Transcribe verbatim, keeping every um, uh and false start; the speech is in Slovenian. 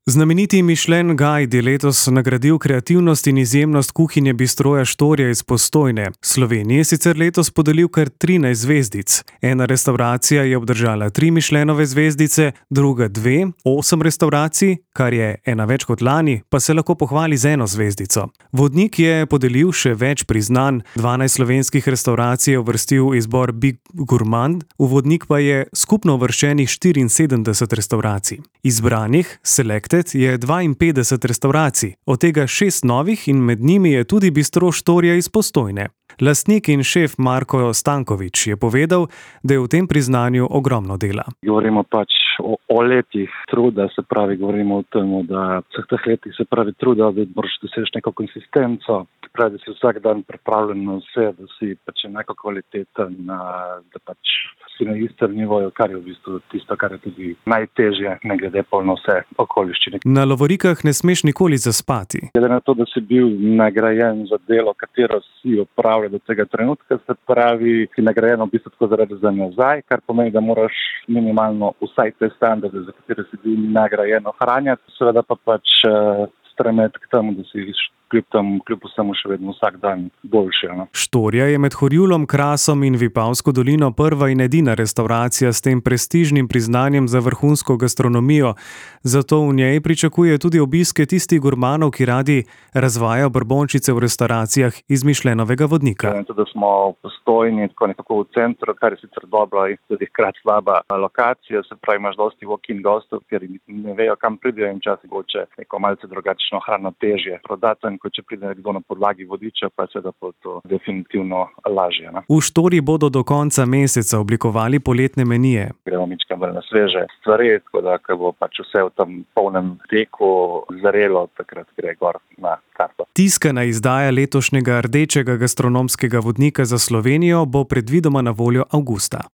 Znameniti Michelin Guide je letos nagradil kreativnost in izjemnost kuhinje Bistroja Štorija iz Postojne. Sloveniji je sicer letos podelil kar trinajst zvezdic. Ena restavracija je obdržala tri Michelinove zvezdice, druga dve, osem restavracij, kar je ena več kot lani, pa se lahko pohvali z eno zvezdico. Vodnik je podelil še več priznanj, dvanajst slovenskih restavracij je uvrstil izbor Big Gourmand, v vodnik pa je skupno uvrščenih štiriinsedemdeset restavracij. Izbranih, Selected, je dvainpetdeset restavracij, od tega šest novih in med njimi je tudi Bistro Štorija iz Postojne. Lastnik in šef Marko Stanković je povedal, da je v tem priznanju ogromno dela. Govorimo pač o, o letih truda, se pravi, govorimo o tem, da vseh teh letih se pravi truda, da moraš doseči neko konsistenco, pravi, da si vsak dan pripravljen na vse, da si pač enako kvaliteten, da pač si na istem nivoju, kar je v bistvu tisto, kar je tudi najtežje, ne glede pa na vse okoliščine. Na lovorikah ne smeš nikoli zaspati. Glede na to, da si bil nagrajen za delo, katero si opravljal do tega trenutka, se pravi, si nagrajen v bistvu tako zaradi za nazaj, kar pomeni, da moraš minimalno vsaj te standarde, za katere si bil nagrajen, ohranjati, seveda pa pač uh, stremeti k temu, da si kljub temu, kljub vsemu še vedno vsak dan boljši. Ne? Štorija je med Horjulom, Krasom in Vipavsko dolino prva in edina restavracija s tem prestižnim priznanjem za vrhunsko gastronomijo, zato v njej pričakuje tudi obiske tistih gurmanov, ki radi razvajajo brbončice v restavracijah iz Michelinovega vodnika. Ja, tudi smo v Postojni, tako nekako v centru, kar je sicer dobro in tudi hkrati slaba lokacija, se pravi, imaš dosti walk-in gostov, ker ne vejo, kam pridejo in časih hoče neko malce drugačno hrano težje prodati, kot če pride nekdo na podlagi vodiča, pa se da bo to definitivno lažje. Ne? V Štoriji bodo do konca meseca oblikovali poletne menije. Gremo mičkam bolj na sveže stvari, tako da, ko bo pač vse v tem polnem teku zarelo, takrat gre gor na karto. Tiskana izdaja letošnjega rdečega gastronomskega vodnika za Slovenijo bo predvidoma na voljo avgusta.